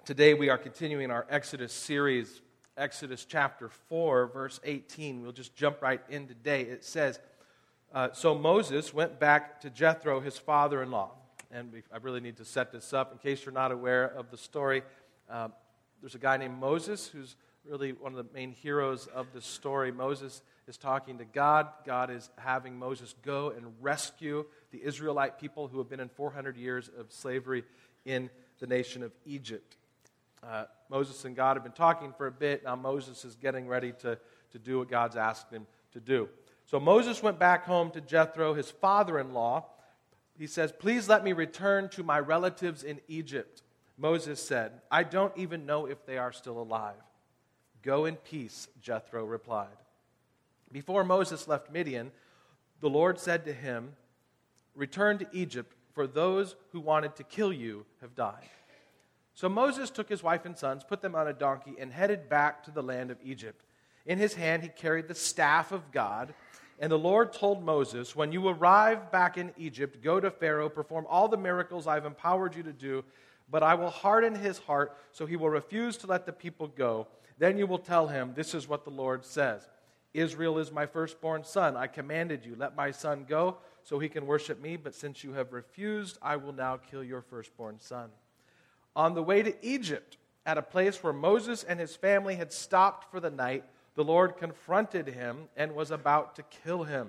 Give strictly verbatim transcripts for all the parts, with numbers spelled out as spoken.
Today we are continuing our Exodus series, Exodus chapter four, verse eighteen. We'll just jump right in today. It says, uh, So Moses went back to Jethro, his father-in-law. And we, I really need to set this up in case you're not aware of the story. Uh, there's a guy named Moses who's really one of the main heroes of the story. Moses is talking to God. God is having Moses go and rescue the Israelite people who have been in four hundred years of slavery in the nation of Egypt. Uh, Moses and God have been talking for a bit. Now Moses is getting ready to, to do what God's asked him to do. So Moses went back home to Jethro, his father-in-law. He says, "Please let me return to my relatives in Egypt." Moses said, "I don't even know if they are still alive." "Go in peace," Jethro replied. Before Moses left Midian, the Lord said to him, "Return to Egypt, for those who wanted to kill you have died." So Moses took his wife and sons, put them on a donkey, and headed back to the land of Egypt. In his hand he carried the staff of God, and the Lord told Moses, "When you arrive back in Egypt, go to Pharaoh, perform all the miracles I've empowered you to do, but I will harden his heart, so he will refuse to let the people go. Then you will tell him, 'This is what the Lord says. Israel is my firstborn son. I commanded you, let my son go, so he can worship me, but since you have refused, I will now kill your firstborn son.'" On the way to Egypt, at a place where Moses and his family had stopped for the night, the Lord confronted him and was about to kill him.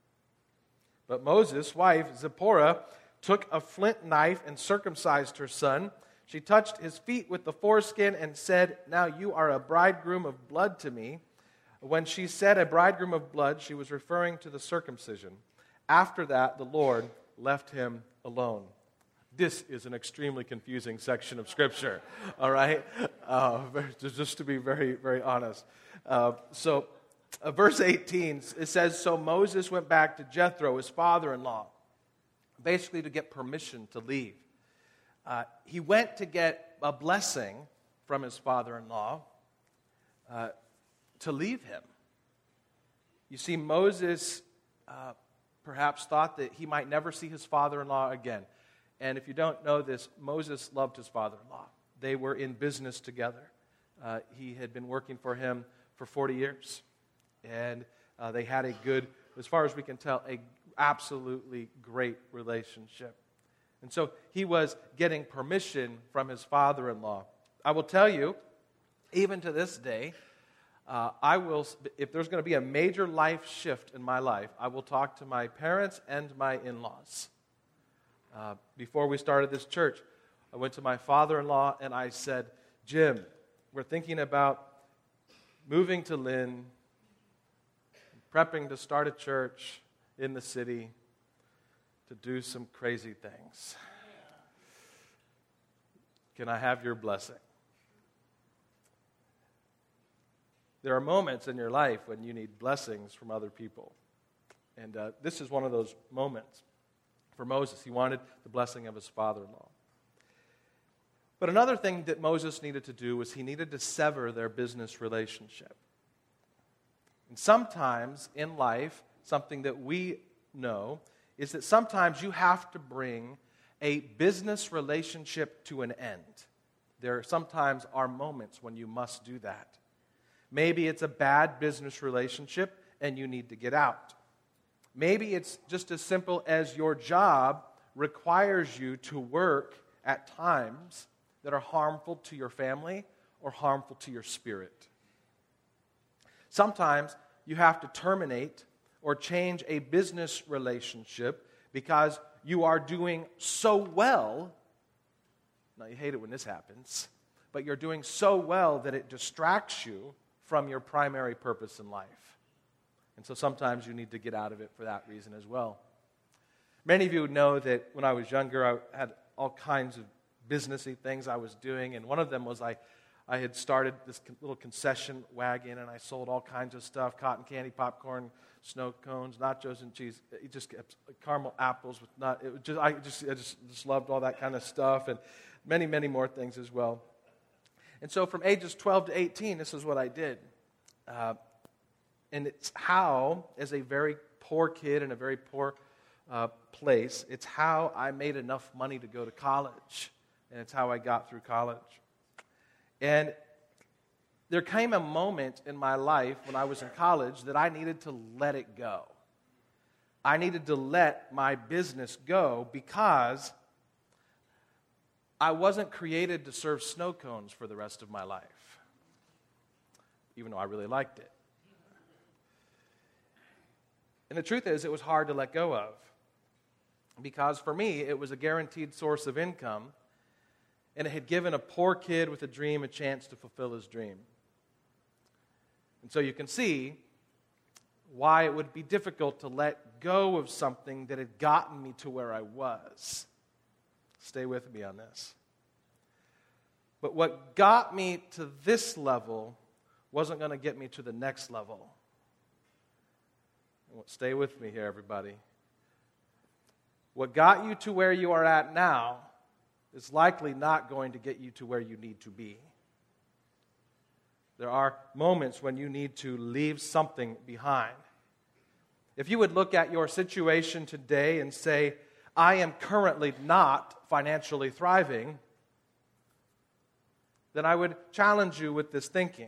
But Moses' wife, Zipporah, took a flint knife and circumcised her son. She touched his feet with the foreskin and said, "Now you are a bridegroom of blood to me." When she said a bridegroom of blood, she was referring to the circumcision. After that, the Lord left him alone. This is an extremely confusing section of Scripture, all right? Uh, just to be very, very honest. Uh, so, uh, verse eighteen, it says, "So Moses went back to Jethro, his father-in-law," basically to get permission to leave. Uh, he went to get a blessing from his father-in-law uh, to leave him. You see, Moses uh, perhaps thought that he might never see his father-in-law again. And if you don't know this, Moses loved his father-in-law. They were in business together. Uh, he had been working for him for forty years. And uh, they had a good, as far as we can tell, a absolutely great relationship. And so he was getting permission from his father-in-law. I will tell you, even to this day, uh, I will, if there's going to be a major life shift in my life, I will talk to my parents and my in-laws. Uh, before we started this church, I went to my father-in-law and I said, "Jim, we're thinking about moving to Lynn, prepping to start a church in the city to do some crazy things. Can I have your blessing?" There are moments in your life when you need blessings from other people. And uh, this is one of those moments. For Moses, he wanted the blessing of his father-in-law. But another thing that Moses needed to do was he needed to sever their business relationship. And sometimes in life, something that we know is that sometimes you have to bring a business relationship to an end. There sometimes are moments when you must do that. Maybe it's a bad business relationship and you need to get out. Maybe it's just as simple as your job requires you to work at times that are harmful to your family or harmful to your spirit. Sometimes you have to terminate or change a business relationship because you are doing so well. Now, you hate it when this happens, but you're doing so well that it distracts you from your primary purpose in life. And so sometimes you need to get out of it for that reason as well. Many of you know that when I was younger, I had all kinds of businessy things I was doing, and one of them was I, I had started this little concession wagon, and I sold all kinds of stuff, cotton candy, popcorn, snow cones, nachos and cheese. It just kept caramel apples with nut. It was just I just I just, just loved all that kind of stuff, and many, many more things as well. And so from ages twelve to eighteen, this is what I did. Uh, And it's how, as a very poor kid in a very poor uh, place, it's how I made enough money to go to college. And it's how I got through college. And there came a moment in my life when I was in college that I needed to let it go. I needed to let my business go because I wasn't created to serve snow cones for the rest of my life, even though I really liked it. And the truth is, it was hard to let go of because for me, it was a guaranteed source of income, and it had given a poor kid with a dream a chance to fulfill his dream. And so you can see why it would be difficult to let go of something that had gotten me to where I was. Stay with me on this. But what got me to this level wasn't going to get me to the next level. Stay with me here, everybody. What got you to where you are at now is likely not going to get you to where you need to be. There are moments when you need to leave something behind. If you would look at your situation today and say, I am currently not financially thriving, then I would challenge you with this thinking.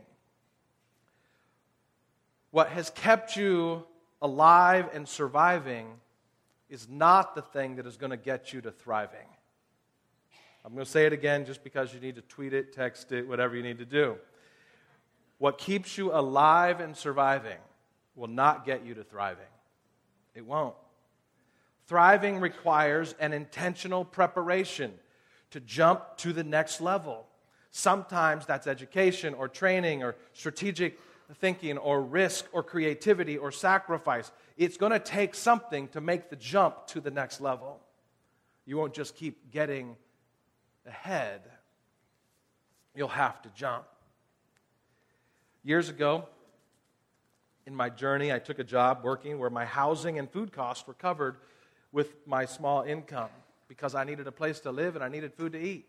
What has kept you alive and surviving is not the thing that is going to get you to thriving. I'm going to say it again just because you need to tweet it, text it, whatever you need to do. What keeps you alive and surviving will not get you to thriving. It won't. Thriving requires an intentional preparation to jump to the next level. Sometimes that's education or training or strategic thinking or risk or creativity or sacrifice. It's going to take something to make the jump to the next level. You won't just keep getting ahead. You'll have to jump. Years ago, in my journey, I took a job working where my housing and food costs were covered with my small income because I needed a place to live and I needed food to eat.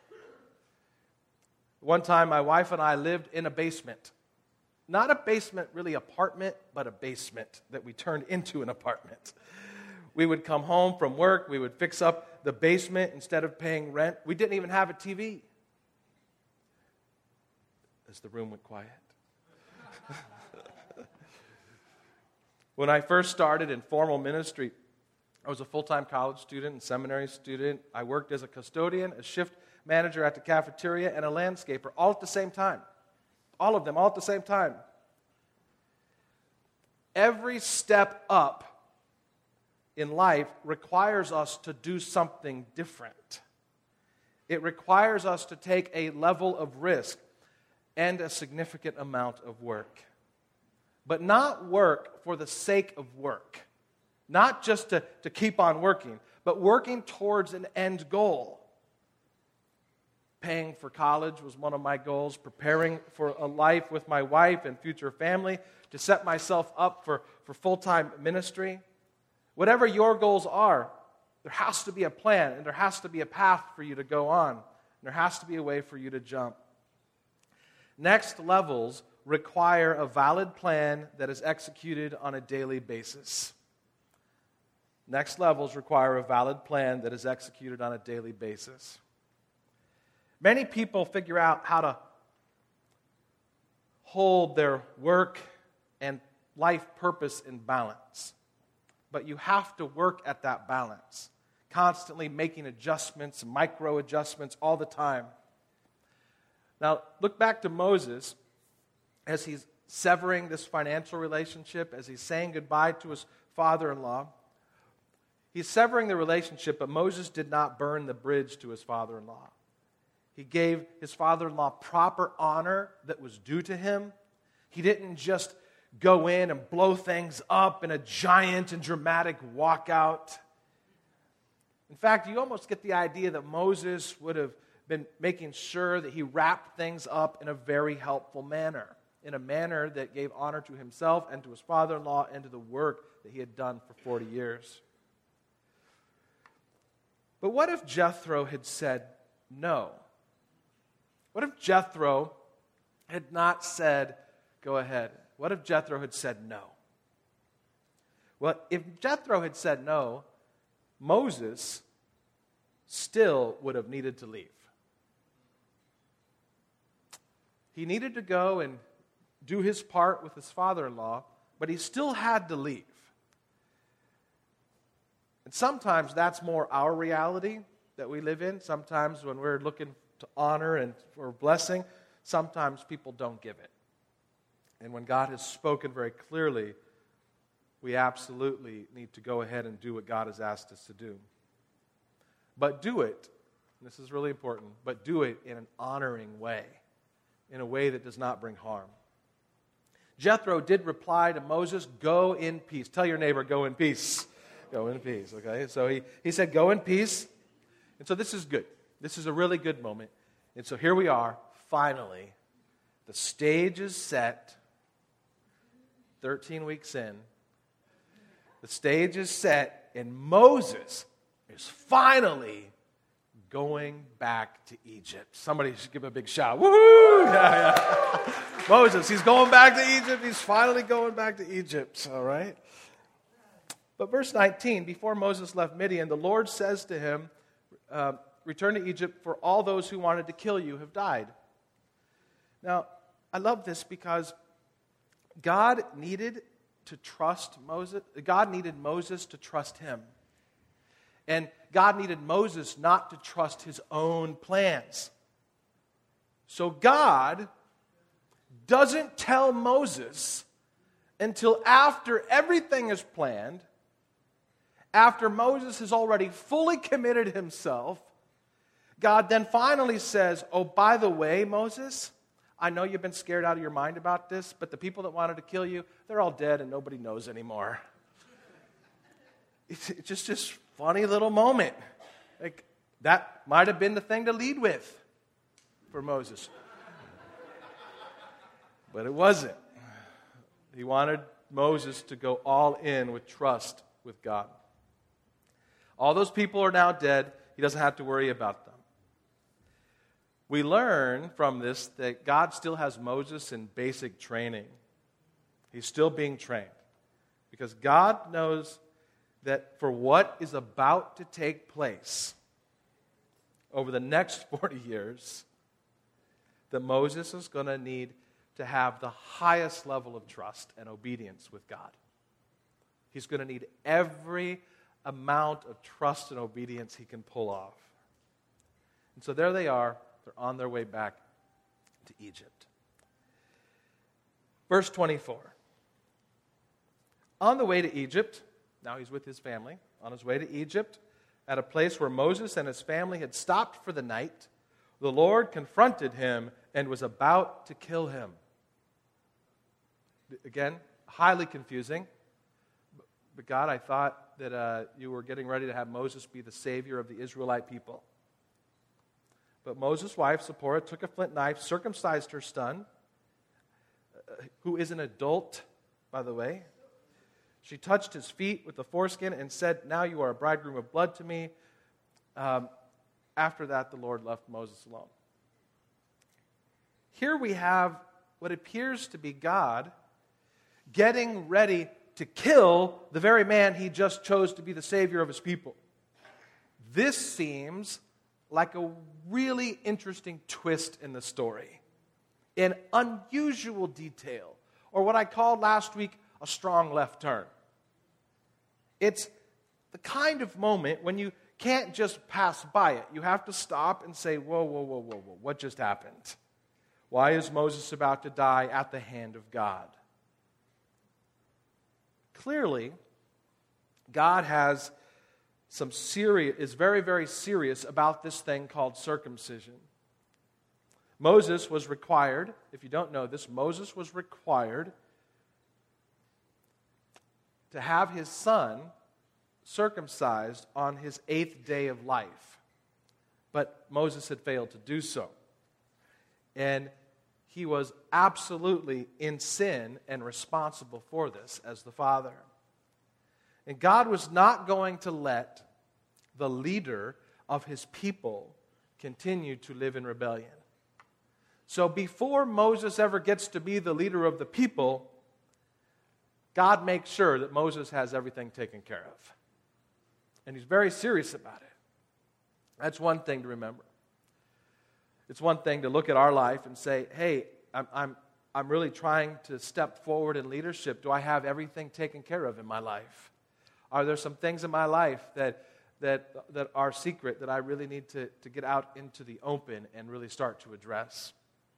One time, my wife and I lived in a basement. Not a basement, really apartment, but a basement that we turned into an apartment. We would come home from work, we would fix up the basement instead of paying rent. We didn't even have a T V. As the room went quiet. When I first started in formal ministry, I was a full-time college student and seminary student. I worked as a custodian, a shift manager at the cafeteria, and a landscaper, all at the same time. All of them, all at the same time. Every step up in life requires us to do something different. It requires us to take a level of risk and a significant amount of work. But not work for the sake of work. Not just to, to keep on working, but working towards an end goal. Paying for college was one of my goals, preparing for a life with my wife and future family, to set myself up for, for full-time ministry. Whatever your goals are, there has to be a plan, and there has to be a path for you to go on, and there has to be a way for you to jump. Next levels require a valid plan that is executed on a daily basis. Next levels require a valid plan that is executed on a daily basis. Many people figure out how to hold their work and life purpose in balance. But you have to work at that balance, constantly making adjustments, micro adjustments all the time. Now, look back to Moses as he's severing this financial relationship, as he's saying goodbye to his father-in-law. He's severing the relationship, but Moses did not burn the bridge to his father-in-law. He gave his father-in-law proper honor that was due to him. He didn't just go in and blow things up in a giant and dramatic walkout. In fact, you almost get the idea that Moses would have been making sure that he wrapped things up in a very helpful manner, in a manner that gave honor to himself and to his father-in-law and to the work that he had done for forty years. But what if Jethro had said no? What if Jethro had not said, go ahead? What if Jethro had said no? Well, if Jethro had said no, Moses still would have needed to leave. he needed to go and do his part with his father-in-law, but he still had to leave. And sometimes that's more our reality that we live in. Sometimes when we're looking to honor and for blessing, sometimes people don't give it. And when God has spoken very clearly, we absolutely need to go ahead and do what God has asked us to do. But do it, and this is really important, but do it in an honoring way, in a way that does not bring harm. Jethro did reply to Moses, "Go in peace." Tell your neighbor, "Go in peace." Go in peace, okay? So he, he said, "Go in peace." And so this is good. This is a really good moment. And so here we are, finally. The stage is set. thirteen weeks in. The stage is set, and Moses is finally going back to Egypt. Somebody should give a big shout. Woohoo! Yeah, yeah. Moses, he's going back to Egypt. He's finally going back to Egypt, all right? But verse nineteen, before Moses left Midian, the Lord says to him, uh, return to Egypt, for all those who wanted to kill you have died. Now, I love this because God needed to trust Moses. God needed Moses to trust him. And God needed Moses not to trust his own plans. So God doesn't tell Moses until after everything is planned, after Moses has already fully committed himself. God then finally says, "Oh, by the way, Moses, I know you've been scared out of your mind about this, but the people that wanted to kill you, they're all dead and nobody knows anymore." It's just this funny little moment. Like, that might have been the thing to lead with for Moses. But it wasn't. He wanted Moses to go all in with trust with God. All those people are now dead. He doesn't have to worry about them. We learn from this that God still has Moses in basic training. He's still being trained. Because God knows that for what is about to take place over the next forty years, that Moses is going to need to have the highest level of trust and obedience with God. He's going to need every amount of trust and obedience he can pull off. And so there they are. They're on their way back to Egypt. Verse twenty-four. On the way to Egypt, now he's with his family, on his way to Egypt, at a place where Moses and his family had stopped for the night, the Lord confronted him and was about to kill him. Again, highly confusing. But God, I thought that uh, you were getting ready to have Moses be the savior of the Israelite people. But Moses' wife, Zipporah, took a flint knife, circumcised her son, uh, who is an adult, by the way. She touched his feet with the foreskin and said, "Now you are a bridegroom of blood to me." Um, after that, the Lord left Moses alone. Here we have what appears to be God getting ready to kill the very man he just chose to be the savior of his people. This seems like a really interesting twist in the story, an unusual detail, or what I called last week a strong left turn. It's the kind of moment when you can't just pass by it. You have to stop and say, whoa, whoa, whoa, whoa, whoa, what just happened? Why is Moses about to die at the hand of God? Clearly, God has some serious, is very, very serious about this thing called circumcision. Moses was required, if you don't know this, Moses was required to have his son circumcised on his eighth day of life. But Moses had failed to do so. And he was absolutely in sin and responsible for this as the father. And God was not going to let the leader of his people continue to live in rebellion. So before Moses ever gets to be the leader of the people, God makes sure that Moses has everything taken care of. And he's very serious about it. That's one thing to remember. It's one thing to look at our life and say, hey, I'm, I'm, I'm really trying to step forward in leadership. Do I have everything taken care of in my life? Are there some things in my life that, that, that are secret that I really need to, to get out into the open and really start to address?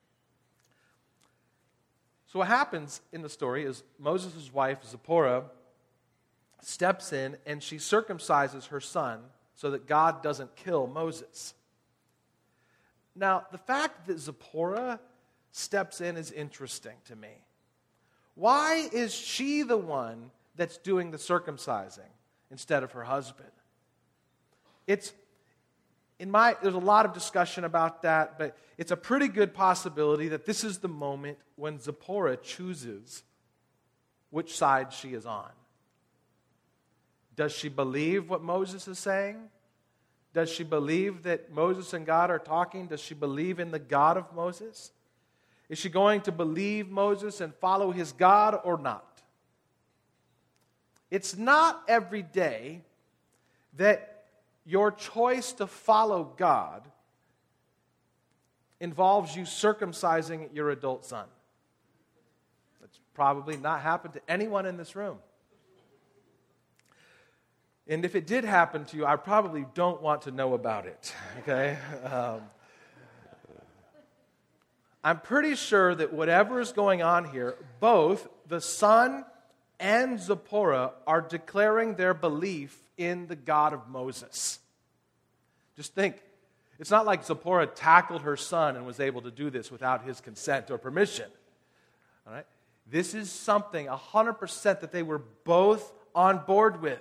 So what happens in the story is Moses' wife, Zipporah, steps in and she circumcises her son so that God doesn't kill Moses. Now, the fact that Zipporah steps in is interesting to me. Why is she the one that's doing the circumcising instead of her husband? It's, in my, there's a lot of discussion about that, but it's a pretty good possibility that this is the moment when Zipporah chooses which side she is on. Does she believe what Moses is saying? Does she believe that Moses and God are talking? Does she believe in the God of Moses? Is she going to believe Moses and follow his God or not? It's not every day that your choice to follow God involves you circumcising your adult son. That's probably not happened to anyone in this room. And if it did happen to you, I probably don't want to know about it, okay? Um, I'm pretty sure that whatever is going on here, both the son and Zipporah are declaring their belief in the God of Moses. Just think, it's not like Zipporah tackled her son and was able to do this without his consent or permission. All right? This is something one hundred percent that they were both on board with.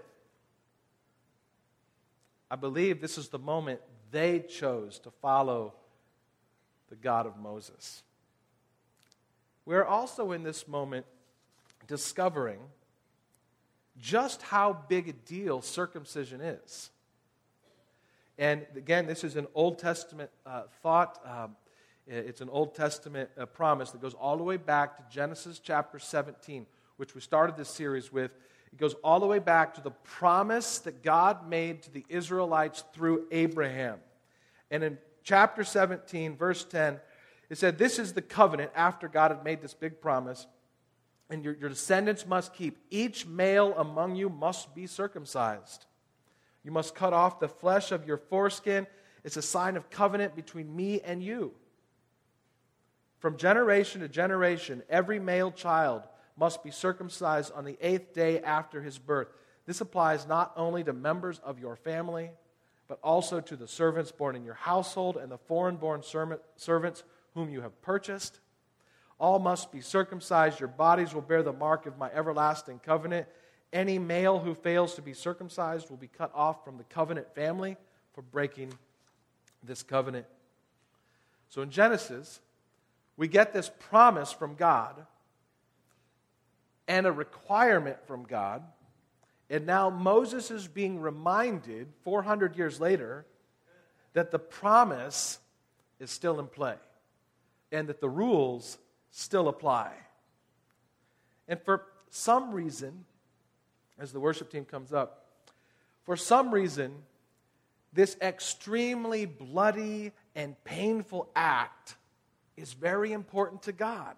I believe this is the moment they chose to follow the God of Moses. We're also in this moment discovering just how big a deal circumcision is. And again, this is an Old Testament uh, thought. Um, it's an Old Testament uh, promise that goes all the way back to Genesis chapter seventeen, which we started this series with. It goes all the way back to the promise that God made to the Israelites through Abraham. And in chapter seventeen, verse ten, it said, "This is the covenant," after God had made this big promise, "and your, your descendants must keep. Each male among you must be circumcised. You must cut off the flesh of your foreskin. It's a sign of covenant between me and you. From generation to generation, every male child must be circumcised on the eighth day after his birth. This applies not only to members of your family, but also to the servants born in your household and the foreign-born servants whom you have purchased. All must be circumcised. Your bodies will bear the mark of my everlasting covenant. Any male who fails to be circumcised will be cut off from the covenant family for breaking this covenant." So in Genesis, we get this promise from God and a requirement from God. And now Moses is being reminded four hundred years later that the promise is still in play and that the rules still apply. And for some reason, as the worship team comes up, for some reason, this extremely bloody and painful act is very important to God.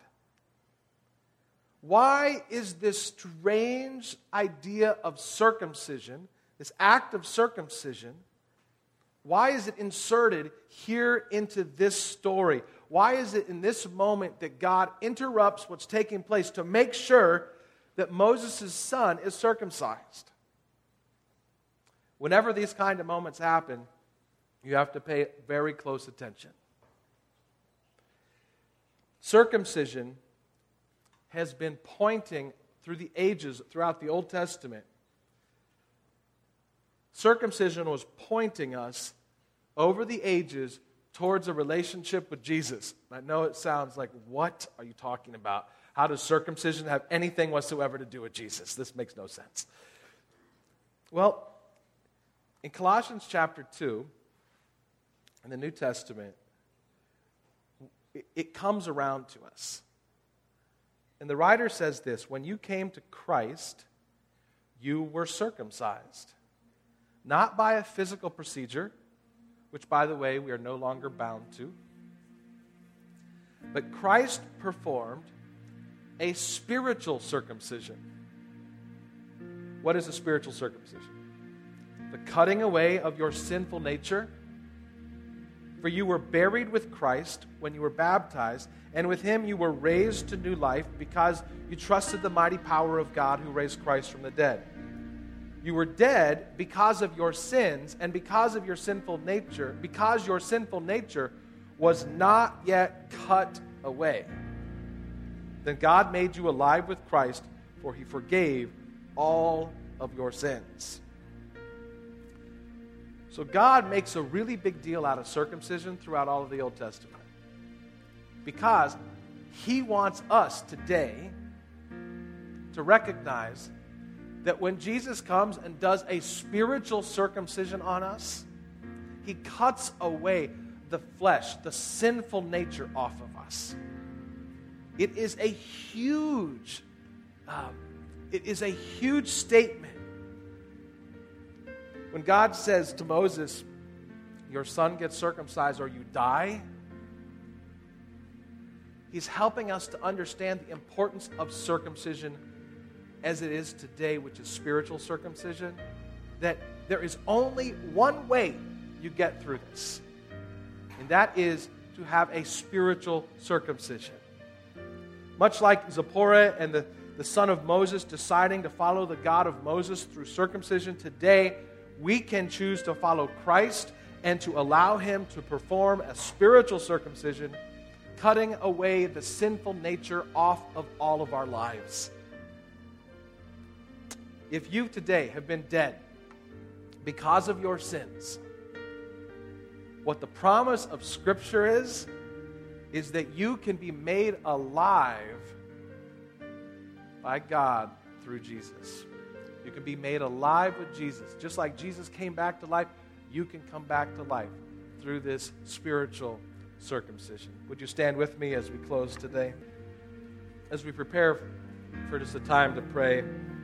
Why is this strange idea of circumcision, this act of circumcision, why is it inserted here into this story? Why is it in this moment that God interrupts what's taking place to make sure that Moses' son is circumcised? Whenever these kind of moments happen, you have to pay very close attention. Circumcision has been pointing through the ages, throughout the Old Testament. Circumcision was pointing us over the ages towards a relationship with Jesus. I know it sounds like, what are you talking about? How does circumcision have anything whatsoever to do with Jesus? This makes no sense. Well, in Colossians chapter two, in the New Testament, it, it comes around to us. And the writer says this: "When you came to Christ, you were circumcised, not by a physical procedure," which, by the way, we are no longer bound to, "but But Christ performed a spiritual circumcision. What is a spiritual circumcision? The cutting away of your sinful nature. For you were buried with Christ when you were baptized, and with him you were raised to new life because you trusted the mighty power of God who raised Christ from the dead. You were dead because of your sins and because of your sinful nature, because your sinful nature was not yet cut away. Then God made you alive with Christ, for he forgave all of your sins. So God makes a really big deal out of circumcision throughout all of the Old Testament, because he wants us today to recognize that when Jesus comes and does a spiritual circumcision on us, he cuts away the flesh, the sinful nature off of us. It is a huge, um, it is a huge statement. When God says to Moses, your son gets circumcised or you die, he's helping us to understand the importance of circumcision as it is today, which is spiritual circumcision, that there is only one way you get through this, and that is to have a spiritual circumcision. Much like Zipporah and the, the son of Moses deciding to follow the God of Moses through circumcision, today we can choose to follow Christ and to allow him to perform a spiritual circumcision, cutting away the sinful nature off of all of our lives. If you today have been dead because of your sins, what the promise of Scripture is, is that you can be made alive by God through Jesus. You can be made alive with Jesus. Just like Jesus came back to life, you can come back to life through this spiritual circumcision. Would you stand with me as we close today? As we prepare for just a time to pray.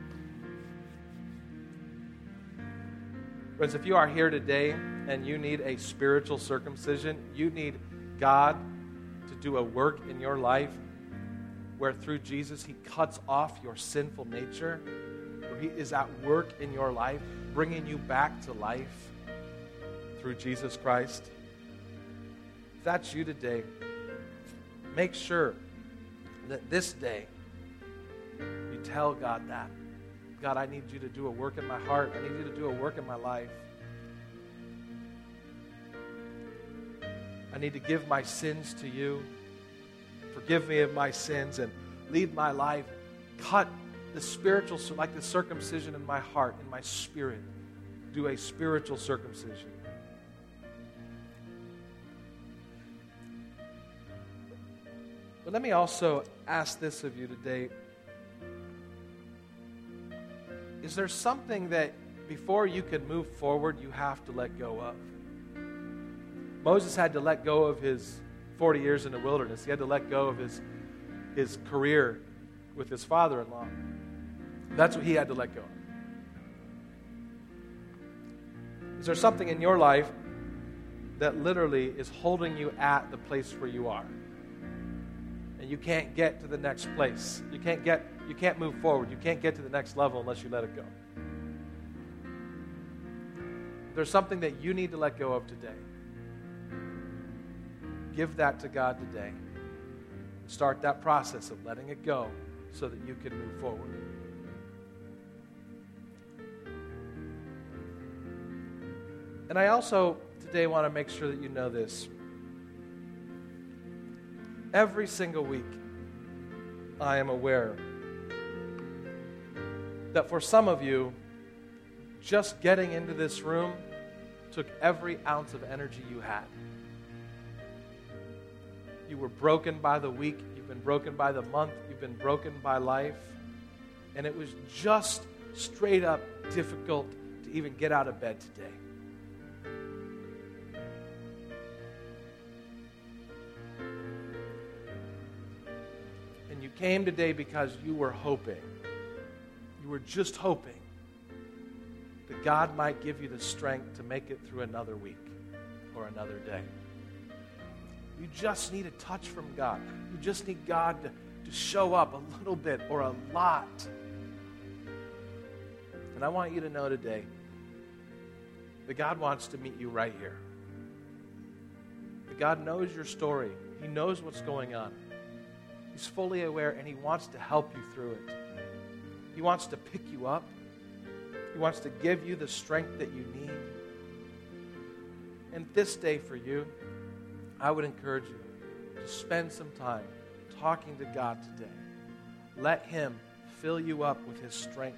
Friends, if you are here today and you need a spiritual circumcision, you need God to do a work in your life where through Jesus he cuts off your sinful nature, where he is at work in your life, bringing you back to life through Jesus Christ. If that's you today, make sure that this day you tell God that. God, I need you to do a work in my heart. I need you to do a work in my life. I need to give my sins to you. Forgive me of my sins and lead my life. Cut the spiritual, like the circumcision in my heart, in my spirit. Do a spiritual circumcision. But let me also ask this of you today. Is there something that before you can move forward, you have to let go of? Moses had to let go of his forty years in the wilderness. He had to let go of his, his career with his father-in-law. That's what he had to let go of. Is there something in your life that literally is holding you at the place where you are? And you can't get to the next place. You can't get, you can't move forward. You can't get to the next level unless you let it go. If there's something that you need to let go of today, give that to God today. Start that process of letting it go so that you can move forward. And I also today want to make sure that you know this. Every single week, I am aware that for some of you, just getting into this room took every ounce of energy you had. You were broken by the week, you've been broken by the month, you've been broken by life, and it was just straight up difficult to even get out of bed today. And you came today because you were hoping, you were just hoping that God might give you the strength to make it through another week or another day. You just need a touch from God. You just need God to, to show up a little bit or a lot. And I want you to know today that God wants to meet you right here. That God knows your story. He knows what's going on. He's fully aware, and He wants to help you through it. He wants to pick you up. He wants to give you the strength that you need. And this day for you, I would encourage you to spend some time talking to God today. Let Him fill you up with His strength.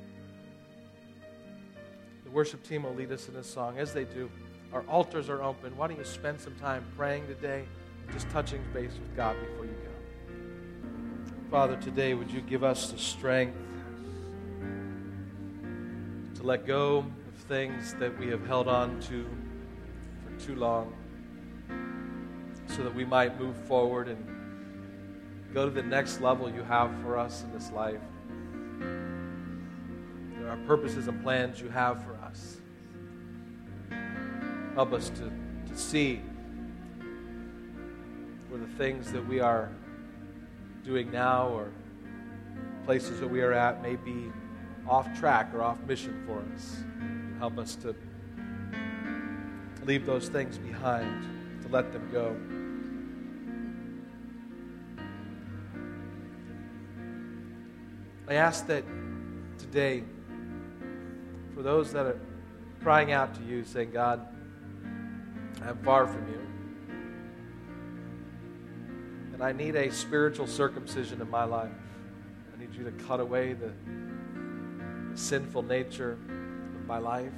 The worship team will lead us in this song. As they do, our altars are open. Why don't you spend some time praying today, just touching base with God before you go. Father, today would you give us the strength to let go of things that we have held on to for too long, so that we might move forward and go to the next level you have for us in this life. There are purposes and plans you have for us. Help us to, to see where the things that we are doing now or places that we are at may be off track or off mission for us. Help us to leave those things behind, to let them go. I ask that today, for those that are crying out to you, saying, God, I'm far from you, and I need a spiritual circumcision in my life. I need you to cut away the, the sinful nature of my life.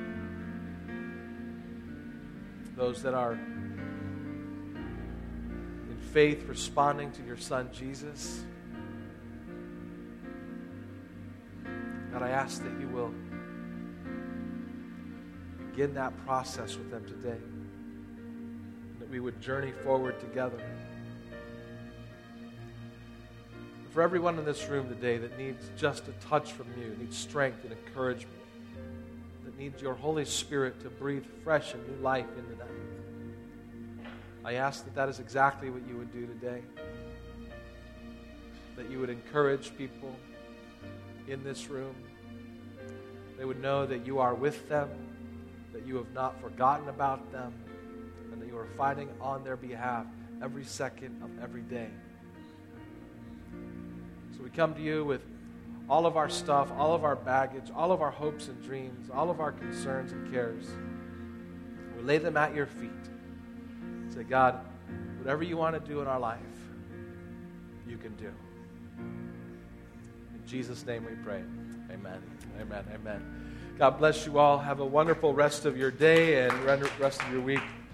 Those that are in faith responding to your Son, Jesus, God, I ask that you will begin that process with them today, and that we would journey forward together. For everyone in this room today that needs just a touch from you, needs strength and encouragement, that needs your Holy Spirit to breathe fresh and new life into them, I ask that that is exactly what you would do today, that you would encourage people in this room. They would know that you are with them, that you have not forgotten about them, and that you are fighting on their behalf every second of every day. So we come to you with all of our stuff, all of our baggage, all of our hopes and dreams, all of our concerns and cares. We lay them at your feet. Say, God, whatever you want to do in our life, you can do. In Jesus' name we pray. Amen. Amen. Amen. God bless you all. Have a wonderful rest of your day and rest of your week.